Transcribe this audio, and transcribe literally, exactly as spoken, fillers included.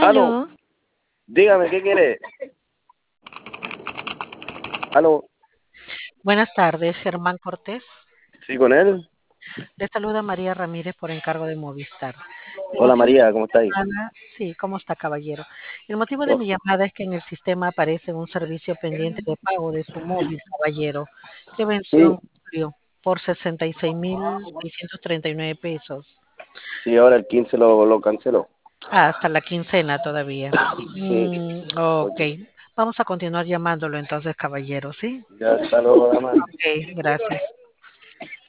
Aló, Aló, dígame, ¿qué quiere? Aló, buenas tardes, Germán Cortés. sí, con él. Le saluda María Ramírez por encargo de Movistar. El Hola motivo de María, mi ¿cómo estáis? llamada, sí, ¿cómo está, caballero? El motivo de Oh, mi llamada es que en el sistema aparece un servicio pendiente de pago de su móvil, caballero, que venció sí, en julio por sesenta y seis mil seiscientos treinta y nueve pesos. sí, ahora el quince lo, lo canceló. Ah, hasta la quincena todavía. Sí, Mm, ok, oye, vamos a continuar llamándolo entonces, caballero, ¿sí? ya está luego, dama. Ok, gracias.